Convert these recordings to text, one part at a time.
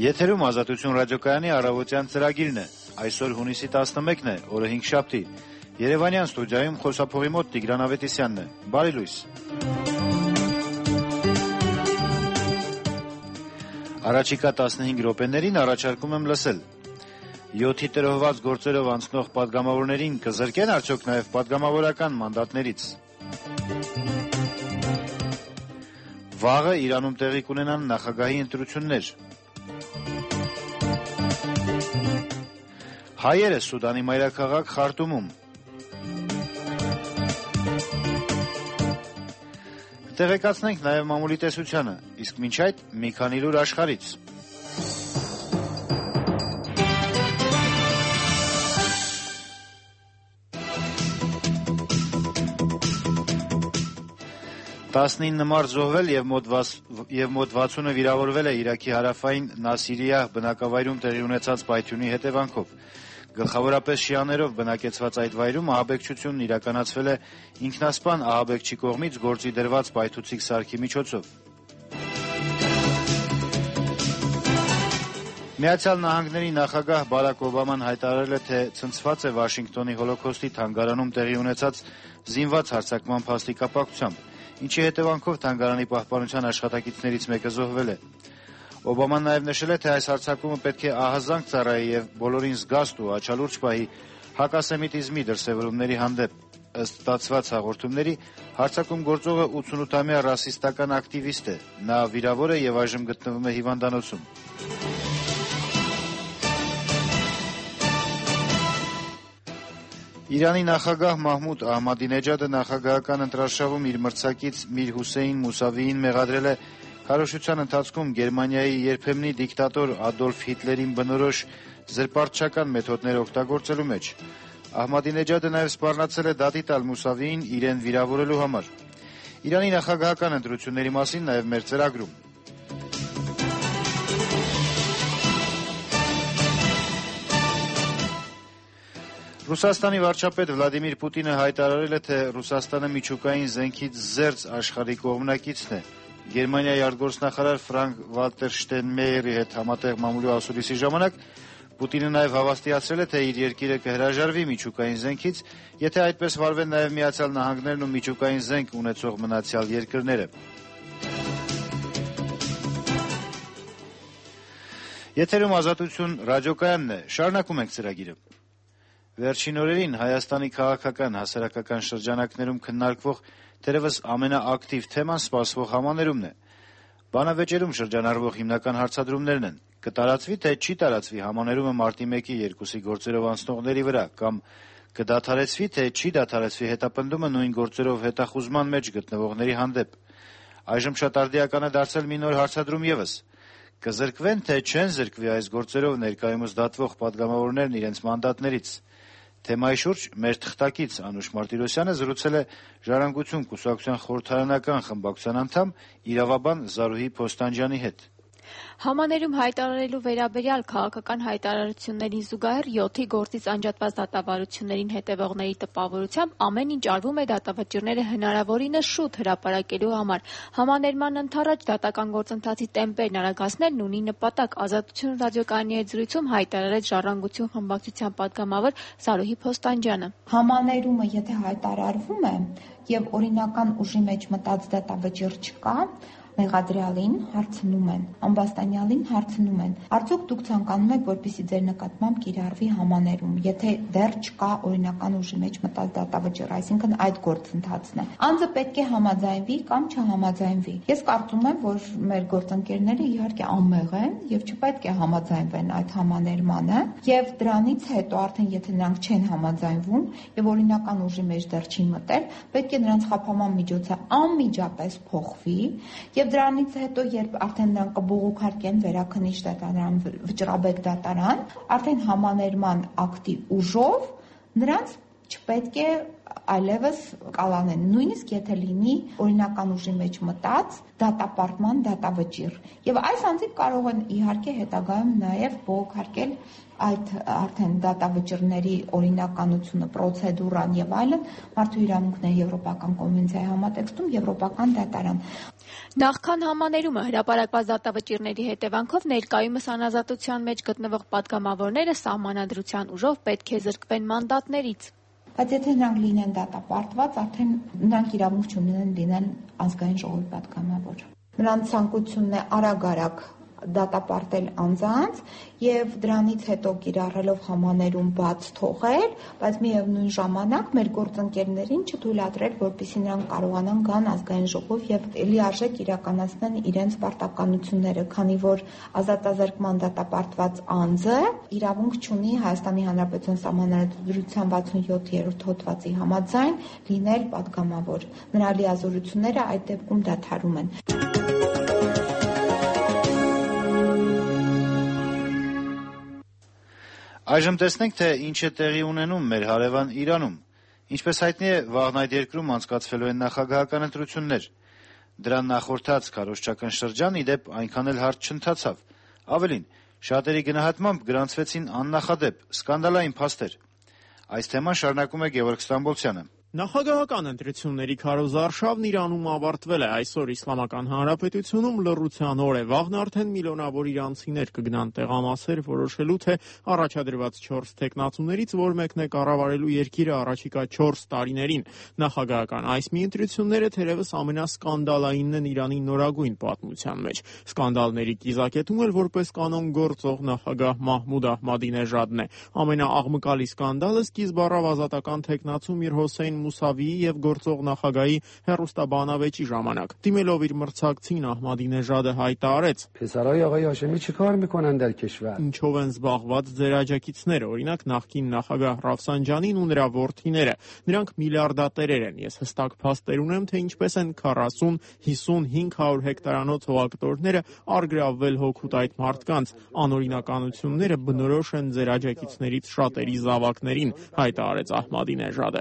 Եթերում Ազատություն ռադիոկայանի առավոտյան ծրագիրն է։ Այսօր հունիսի 11-ն է, օրը 5-շաբթի։ Երևանյան ստուդիայում խոսափողի մոտ Տիգրան Ավետիսյանն է։ Բարի լույս։ Առաջիկա 15 րոպեներին առաջարկում եմ լսել. 7-ի տրոհված գործերով անցնող պատգամավորներին կզրկեն արդյոք նաև պատգամավորական մանդատներից։ Վաղը Իրանում տեղի կունենան նախագահի ընտրություններ։ Հայերը Սուդանի մայրաքաղաք Խարտումում։ Տեղեկացնենք նաև մամուլի տեսությանը, իսկ մինչ այդ մի քանի լուր աշխարհից։ Տասնինը մարդ զոհվել և մոտ 60-ը վիրավորվել է Իրաքի հարավային Նասիրիա բնակավայրում տեղի ունեցած պայթյունի հետևանքով։ Գլխավորապես շիաներով բնակեցված այդ վայրում ահաբեկչությունն իրականացվել է ինքնասպան ահաբեկչի կողմից գործի դրված պայթուցիկ սարքի միջոցով։ Միացյալ Նահանգների նախագահ Բարաք Օբաման հայտարարել է, թե ցնցված է Վաշինգտոնի հոլոքոստի թանգարանում տեղի ունեցած զինված հարձակման փաստի կապակցությամբ, ինչի հետևանքով թանգարանի պահպանության աշխատակիցներից մեկը զոհվել է։ Օբաման նաև նշել է, թե այս հարձակումը պետք է ահազանգ ծառայի և բոլորին զգաստ ու աչալուրջ պահի հակասեմիտիզմի դրսևորումների հանդեպ։ Ըստ ստացված հաղորդումների, հարձակում գործողը 88-ամյա ռասիստական ակտիվիստ է։ Նա վիրավոր է և այժմ գտնվում է հիվանդանոցում։ Իրանի նախագահ Մահմուդ Ահմադինեջադը նախագահական ընտրարշավում իր մրցակից Միր Հուսեյն Մուսավիին մեղադրել է քարոզչության ընթացքում Գերմանիայի երբեմնի դիկտատոր Ադոլֆ Հիտլերին բնորոշ զրպարտչական մեթոդներ օգտագործելու մեջ։ Ահմադինեջադը նաև սպառնացել է դատի տալ Մուսավիին իրեն վիրավորելու համար։ Իրանի նախագահական ընտրությունների մասին նաև մեր ծրագրում։ Ռուսաստանի վարչապետ Վլադիմիր Պուտինը հայտարարել է, թե Ռուսաստանը միջուկային զենքից զերծ աշխարհի կողմնակիցն է։ Գերմանիայի արտգործնախարար Ֆրանկ Վալտեր Շտենմեյերի հետ համատեղ մամուլի ասուլիսի ժամանակ Պուտինը նաև հավաստիացրել է, թե իր երկիրը կհրաժարվի միջուկային զենքից, եթե այդպես վարվեն նաև Միացյալ Նահանգներն ու միջուկային զենք ունեցող մնացյալ երկրները։ Եթերում Ազատություն ռադիոկայանն է, շարունակում ենք ծրագիրը։ Վերջին օրերին Հայաստանի քաղաքական հասարակական շրջանակներում քննարկվող թերևս ամենաակտիվ թեման սպասվող համաներումն է։ Բանավեճերում շրջանառվող հիմնական հարցադրումներն են. կտարածվի թե չի տարածվի համաներումը մարտի 1-ի 2-ի գործերով անցնողների վրա, կամ կդադարեցվի թե չի դադարեցվի հետապնդումը նույն գործերով հետախուզման մեջ գտնվողների հանդեպ։ Այժմ շատ արդիական է դարձել մի նոր հարցադրում ևս. կզրկվեն թե չեն զրկվի այս գործերով ներկայումս դատվող պատգամավորներն իրենց մանդատներից։ Թեմայի շուրջ մեր թղթակից Անուշ Մարտիրոսյանը զրուցել է Ժառանգություն կուսակցության խորհրդարանական խմբակցության անդամ իրավաբան Զարուհի Փոստանջյանի հետ։ Համաներում հայտարարելու վերաբերյալ քաղաքական հայտարարություններին զուգահեռ 7-ի գործից անջատված դատավարություններին հետևողների տպավորությամբ ամեն ինչ արվում է դատավճիռները հնարավորինս շուտ հրապարակելու համար։ Համաներման ընդառաջ դատական գործընթացի տեմպերն արագացնելն ունի նպատակ, Ազատություն ռադիոկայանի հետ զրույցում հայտարարեց Ժառանգություն խմբակցության պատգամավոր Զարուհի Փոստանջյանը։ Համաներումը եթե հայտարարվում է եւ օրինական ուժի մեջ մտած դատավճիռ չկա, մեղադրյալին հարցնում են, ամբաստանյալին հարցնում են, արդյոք դուք ցանկանում եք, որպեսզի ձեր նկատմամբ կիրառվի համաներում, եթե դեռ չկա օրինական ուժի մեջ մտած դատավճիռ, այսինքն այդ գործընթացն է։ Անձը պետք է համաձայնվի կամ չհամաձայնվի։ Ես կարծում եմ, որ մեր գործընկերները իհարկե անմեղ են եւ չպետք է համաձայնվեն այդ համաներմանը, եւ դրանից հետո արդեն եթե նրանք չեն համաձայնվում եւ օրինական ուժի մեջ դեռ չի մտել, պետք է նրանց խափանման միջոցը անմիջապես փոխվի եւ դրանից հետո երբ արդեն նրանք կբողոքարկեն վերաքննիչ դատարան, վճռաբեկ դատարան, արդեն համաներման ակտի ուժով նրանց չպետք է այլևս կալանեն, նույնիսկ եթե լինի օրինական ուժի մեջ մտած դատապարտման դատավճիռ։ Եվ այս անձիկ կարող են իհարկե հետագայում նաև բողոքարկել այդ արդեն դատավճիռների օրինականությունը, պրոցեդուրան եւ այլն մարդու իրավունքների եվրոպական կոնվենցիայի համատեքստում եվրոպական դատարան։ Նախքան համաներումը հրապարակված դատավճիռների հետևանքով ներկայումս անազատության մեջ գտնվող պատգամավորները սահմանադրության ուժով պետք է զրկվեն մանդատներից։ Բայց եթե նրանք լինեն դատապարտված, արդեն նրանք իրավունք չունեն լինել ազգային ժողովի պատգամավոր։ Նրանց ցանկությունն է արագ-արագ դատապարտել անձանց եւ դրանից հետո կիրառելով համաներում բաց թողել, բայց միևնույն ժամանակ մեր գործընկերներին չթույլատրել, որպեսզի նրանք կարողանան գան ազգային ժողով եւ լիարժեք իրականացնեն իրենց պարտականությունները, քանի որ ազատազրկման դատապարտված անձը իրավունք չունի Հայաստանի Հանրապետության Սահմանադրության 67-րդ հոդվածի համաձայն լինել պատգամավոր։ Նրա լիազորությունները այդ դեպքում դադարում են։ Այժմ տեսնենք, թե ինչ է տեղի ունենում մեր հարևան Իրանում։ Ինչպես հայտնի է, վաղն այդ երկրում անցկացվելու են նախագահական ընտրություններ։ Դրան նախորդած քարոզչական շրջան, ի դեպ, այնքան էլ հարթ չընթացավ։ Ավելին, շատերի գնահատմամբ գրանցվեցին աննախադեպ, սկանդալային փաստեր։ Այս թեման շարունակում է Գևորգ Ստամբոլցյանը։ Նախագահական ընտրությունների քարոզարշավն Իրանում ավարտվել է։ Այսօր Իսլամական Հանրապետությունում լռության օր է։ Վաղն արդեն միլիոնավոր իրանցիներ կգնան տեղամասեր որոշելու, թե առաջադրված 4 թեկնածուներից որ մեկն է կառավարելու երկիրը առաջիկա 4 տարիներին։ Նախագահական այս մի ընտրությունները թերևս ամենասկանդալայինն են Իրանի նորագույն պատմության մեջ։ Սկանդալների կիզակետում էլ որպես կանոն գործող նախագահ Մահմուդ Ահմադինեժադն է։ Ամենաաղմկալի սկանդալը սկիզբ առավ ազատական թեկնածու Միր Հոսեյն Մուսավիի եւ գործող նախագահի հեռուստաբանավեճի ժամանակ։ Դիմելով իր մրցակցին Ահմադինեժադը հայտարարեց. «Պեսարայ աղայ Հաշեմի չկար միքոնան դեր քեշվար»։ Ինչով են զբաղված ձեր աջակիցները, օրինակ նախկին նախագահ Ռաֆսանջանին ու նրա որդիները։ Նրանք միլիարդատերեր են։ Ես հստակ փաստեր ունեմ, թե ինչպես են 40, 50, 500 հեկտարանոց հողակտորները առգրավվել հոգուտ այդ մարդկանց։ Անօրինականությունները բնորոշ են ձեր աջակիցներից շատերի զավակներին, հայտարարեց Ահմադինեժադը։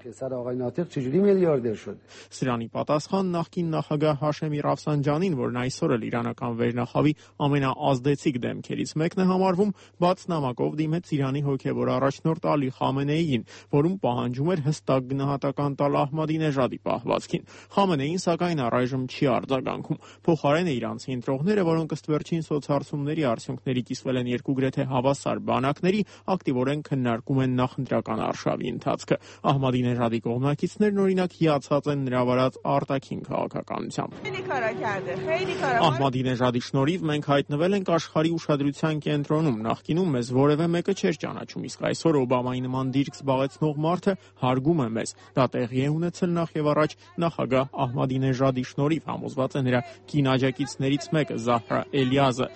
Սրանի պատասխան նախկին նախագահ Հաշեմի Ռաֆսանջանին, որն այսօր էլ իրանական վերնախավի ամենաազդեցիկ դեմքերից մեկն է համարվում, բաց նամակով դիմեց Իրանի հոգևոր առաջնորդ Ալի Խամենեիին, որում պահանջում էր հստակ գնահատական տալ Ահմադինեժադի պահվածքին։ Խամենեին սակայն առայժմ չի արձագանքում։ Փոխարենը իրանցի ընտրողները, որոնք ըստ վերջին սոցհարցումների արդյունքների կիսվել են երկու գրեթե հավասար բանակների, ակտիվորեն քննարկում են նախընտրական արշավի ընթացքը։ Ահմադինեժադի կողմնակիցներն օրինակ հիացած են նրա վարած արտաքին քաղաքականությամբ։ Ահմադինեժադի շնորհիվ մենք հայտնվել ենք աշխարհի ուշադրության կենտրոնում։ Նախկինում մեզ որևէ մեկը չէր ճանաչում, իսկ այսօր Օբամայի նման դիրք զբաղեցնող մարդը հարգում է մեզ։ Դա տեղի է ունեցել նախ եւ առաջ նախագահ Ահմադինեժադի շնորհիվ, համոզված է նրա կին աջակիցներից մեկը Զահրա Էլիազը։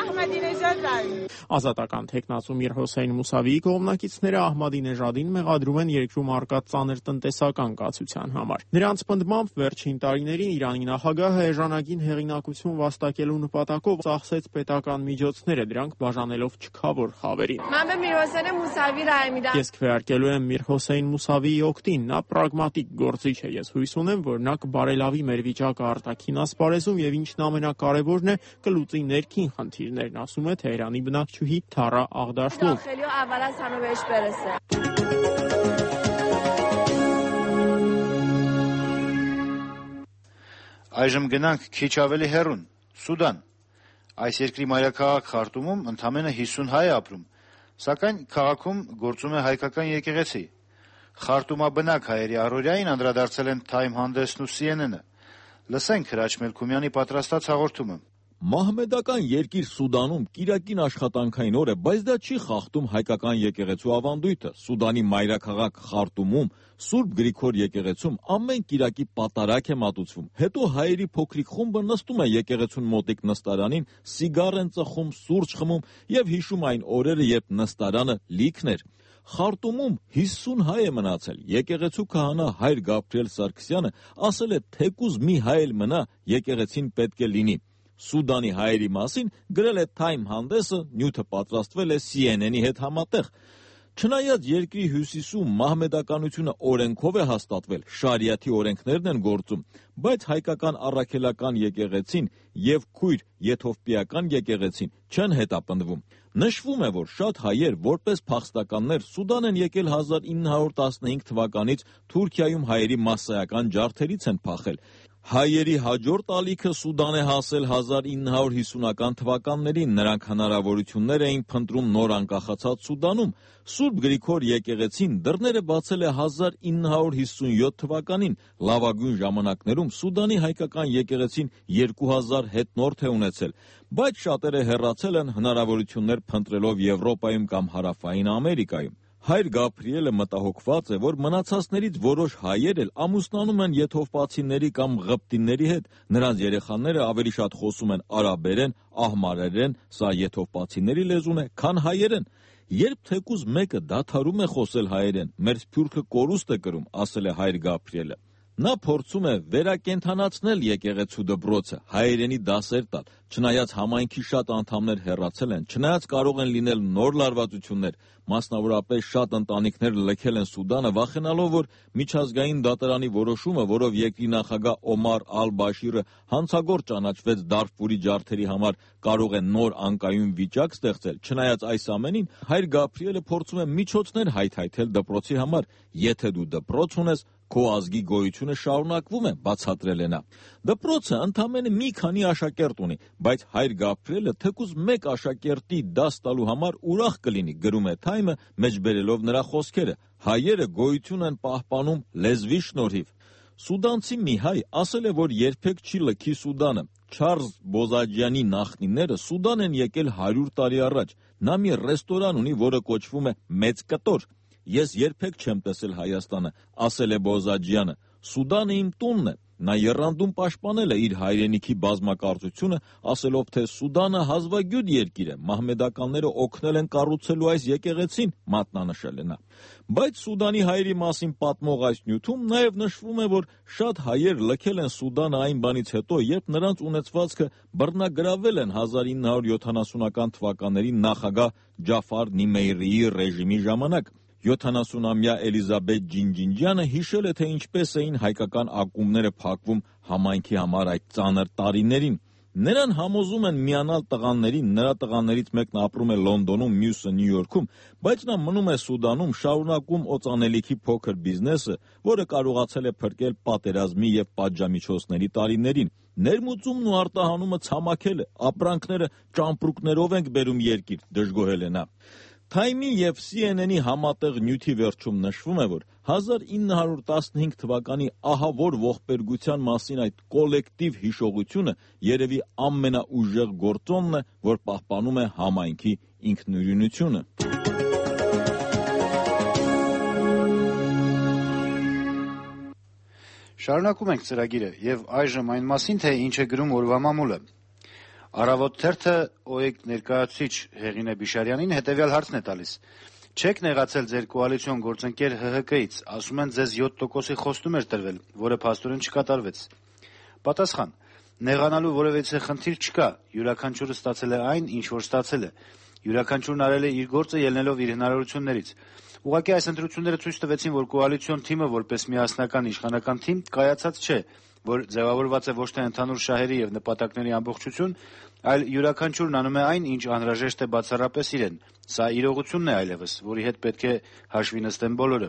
Ազատական թեկնածու Միր Հոսեյն Մուսավիի կողմնակիցները Ահմադինեժադին մեղադրում են երկրում առկա ծանր տնտեսական կացության համար։ Նրանց պնդմամբ վերջին տարիներին Իրանի նախագահը էժանագին հեղինակություն վաստակելու նպատակով ծախսեց պետական միջոցները, դրանք բաժանելով չքավոր խավերին։ Ես քվեարկելու եմ Միր Հոսեյն Մուսավիի օգտին, նա պրագմատիկ գործիչ է։ Ես հույս ունեմ, որ նա կբարելավի մեր վիճակը արտաքին ասպարեզում եւ ինչն ամենակարևորն է, կլուծի ներքին խնդիրներն, ասում է Թեհրանի բնակչուհի Թարա Աղդաշլու։ Այժմ գնանք քիչ ավելի հեռուն, Սուդան։ Այս երկրի մայրաքաղաք Խարտումում ընդամենը 50 հայ է ապրում, սակայն քաղաքում գործում է հայկական եկեղեցի։ Խարտումաբնակ հայերի առօրյային անդրադարձել են Time հանդեսն ու CNN-ը։ Լսենք Հրաչ Մելքումյանի պատրաստած հաղորդումը։ Մահմեդական երկիր Սուդանում կիրակին աշխատանքային օր է, բայց դա չի խախտում հայկական եկեղեցու ավանդույթը։ Սուդանի մայրաքաղաք Խարտումում Սուրբ Գրիգոր եկեղեցում ամեն կիրակի պատարակ է մատուցվում։ Հետո հայերի փոքրիկ խումբը նստում է եկեղեցուն մոտիկ նստարանին, սիգար են ծխում, սուրճ խմում եւ հիշում այն օրերը, երբ նստարանը լիքն էր։ Խարտումում 50 հայ է մնացել։ Եկեղեցու քահանա հայր Գաբրիել Սարգսյանը ասել է, թեկուզ մի հայ էլ մնա, եկեղեցին պետք է լինի։ Սուդանի հայերի մասին գրել է Time հանդեսը, նյութը պատրաստվել է CNN-ի հետ համատեղ։ Չնայած երկրի հյուսիսում մահմեդականությունը օրենքով է հաստատվել, շարիաթի օրենքներն են գործում, բայց հայկական առաքելական եկեղեցին եւ քույր եթովպիական եկեղեցին չեն հետապնդվում։ Նշվում է, որ շատ հայեր որպես փախստականներ Սուդան են եկել 1915 թվականից Թուրքիայում հայերի մասսայական ջարդերից են փախել։ Հայերի հաջորդ ալիքը Սուդան է հասել 1950-ական թվականներին, նրանք հնարավորություններ էին փնտրում նոր անկախացած Սուդանում։ Սուրբ Գրիգոր եկեղեցին դռները բացել է 1957 թվականին, լավագույն ժամանակներում Սուդանի հայկական եկեղեցին 2000 հետնորդ է ունեցել, բայց շատերը հեռացել են հնարավորություններ փնտրելով Եվրոպայում կամ Հարավային Ամերիկայում։ Հայր Գաբրիելը մտահոգված է, որ մնացածներից որոշ հայեր էլ ամուսնանում են եթովպացիների կամ ղպտիների հետ, նրանց երեխաները ավելի շատ խոսում են արաբերեն, ահմարերեն, սա եթովպացիների լեզուն է, քան հայերեն։ Երբ թեկուզ մեկը դադարում է խոսել հայերեն, մեր սփյուռքը կորուստ է կրում, ասել է Հայր Գաբրիելը։ Նա փորձում է վերակենդանացնել եկեղեցու դպրոցը, հայերենի դասեր տալ, չնայած համայնքի շատ անդամներ հեռացել են, չնայած կարող են լինել նոր լարվածություններ, մասնավորապես շատ ընտանիքներ լքել են Սուդանը, վախենալով, որ միջազգային դատարանի որոշումը, որով երկրի նախագահ Օմար ալ-Բաշիրը հանցագործ ճանաչվեց Դարֆուրի ջարդերի համար, կարող է նոր անկայուն վիճակ ստեղծել, չնայած այս ամենին, Հայր Գաբրիելը փորձում է միջոցներ հայթայթել դպրոցի համար, եթե դու դպրոց ունես, քո ազգի գոյությունը շարունակվում է, բացատրել է նա։ Դպրոցը ընդամենը մի քանի աշակերտ ունի, բայց Հայր Գաբրիելը թեկուզ մեկ աշակերտի դաս տալու համար ուրախ կլինի, գրում է Թայմը, մեջբերելով նրա խոսքերը։ Հայերը գոյություն են պահպանում լեզվի շնորհիվ։ Սուդանցի մի հայ ասել է, որ երբեք չի լքի Սուդանը։ Չարլզ Բոզաջյանի նախնիները Սուդան են եկել 100 տարի առաջ։ Նա մի ռեստորան ունի, որը կոչվում է Մեծ կտոր։ Ես երբեք չեմ տեսել Հայաստանը, ասել է Բոզաջյանը։ Սուդանը իմ տունն է։ Նա եռանդուն պաշտպանել է իր հայրենիքի բազմակարծությունը, ասելով, թե Սուդանը հազվագյուտ երկիր է, մահմեդականները օգնել են կառուցելու այս եկեղեցին, մատնանշել է նա։ Բայց Սուդանի հայերի մասին պատմող այս նյութում նաև նշվում է, որ շատ հայեր լքել են Սուդանը այն բանից հետո, երբ նրանց ունեցվածքը բռնագրավել են 1970-ական թվականների նախագահ Ջաֆար Նիմեյրիի ռեժիմի ժամանակ։ 70-ամյա Էլիզաբեթ Ջինջինջյանը հիշել է, թե ինչպես էին հայկական ակումբները փակվում համայնքի համար այդ ծանր տարիներին։ Նրան համոզում են միանալ տղաներին, նրա տղաներից մեկն ապրում է Լոնդոնում, մյուսը Նյու Յորքում, բայց նա մնում է Սուդանում, շարունակում օծանելիքի փոքր բիզնեսը, որը կարողացել է փրկել պատերազմի եւ պատժամիջոցների տարիներին։ Ներմուծումն ու արտահանումը ցամաքել է, ապրանքները ճամպրուկներով ենք բերում երկիր, դժգոհել է նա։ Թայմի և CNN-ի համատեղ նյութի վերջում նշվում է, որ 1915 թվականի ահավոր ողբերգության մասին այդ կոլեկտիվ հիշողությունը երևի ամենաուժեղ գործոնն է, որ պահպանում է համայնքի ինքնուրույնությունը։ Շարունակում ենք ծրագիրը եւ այժմ այն մասին, թե ինչ է գրում օրվա մամուլը։ Առավոտ թերթը ՕԵԿ ներկայացուցիչ Հեղինե Բիշարյանին հետևյալ հարցն է տալիս. Չեք նեղացել ձեր կոալիցիոն գործընկեր ՀՀԿ-ից, ասում են ձեզ 7%-ի խոստում էր տրվել, որը փաստորեն չկատարվեց։ Պատասխան. նեղանալու որևէ խնդիր չկա, յուրաքանչյուրը ստացել է այն, ինչ որ ստացել է։ Յուրաքանչյուրն արել է իր գործը ելնելով իր հնարավորություններից։ Ուղղակի այս ընտրությունները ցույց տվեցին, որ կոալիցիոն թիմը որպես միասնական իշխանական թիմ կայացած չէ, որ ձևավորված է ոչ թե ընդհանուր շահերի եւ նպատակների ամբողջություն, այլ յուրաքանչյուրն անում է այն, ինչ անհրաժեշտ է բացառապես իրեն։ Սա իրողությունն է այլևս, որի հետ պետք է հաշվի նստեն բոլորը։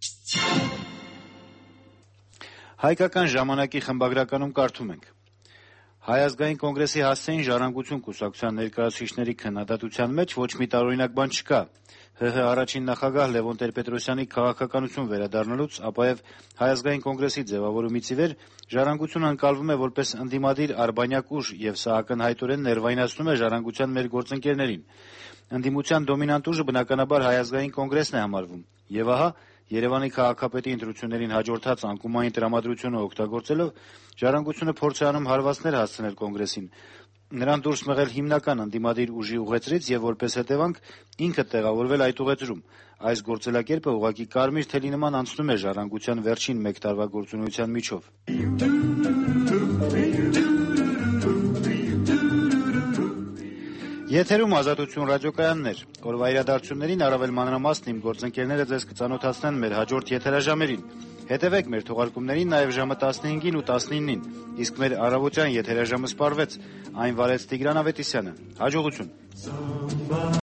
Հայկական ժամանակի խմբագրականում կարդում ենք. Հայ ազգային կոնգրեսի հասցեին ժառանգություն կուսակցության ներկայացուցիչների քննադատության մեջ ոչ մի տարօրինակ բան չկա։ ՀՀ առաջին նախագահ Լևոն Տեր-Պետրոսյանի քաղաքականություն վերադառնալուց, ապաև Հայ ազգային կոնգրեսի ձևավորումից ի վեր ժառանգությունը ընկալվում է որպես ընդդիմադիր արբանյակ ուժ եւ սա ակնհայտորեն ներվայնացնում է ժառանգության մեր գործընկերներին։ Ընդդիմության դոմինանտ ուժը բնականաբար Հայ ազգային կոնգրեսն է համարվում։ Եվ ահա Երևանի քաղաքապետի ընտրություններին հաջորդած անկումային տրամադրությունը օգտագործելով ժառանգությունը փորձ է անում հարվածներ հասցնել կոնգրեսին, նրան դուրս մղել հիմնական ընդդիմադիր ուժի ուղեցրից եւ որպես հետեւանք ինքը տեղավորվել այդ ուղեծրում։ Այս գործելակերպը ուղղակի կարմիր թելի նման անցնում է ժառանգության վերջին մեկ տարվա գործունեության միջով։ Եթերում Ազատություն ռադիոկայանն էր։ Օրվա իրադարձություններին առավել մանրամասն իմ գործընկերները ձեզ կծանոթացնեն մեր հաջորդ եթերաժամերին։ Հետևեք մեր թողարկումներին նաև ժամը 15-ին ու 19-ին, իսկ մեր առավոտյան եթերաժամը սպառվեց։ Այն վարեց Տիգրան Ավետիսյանը։ Հաջողություն։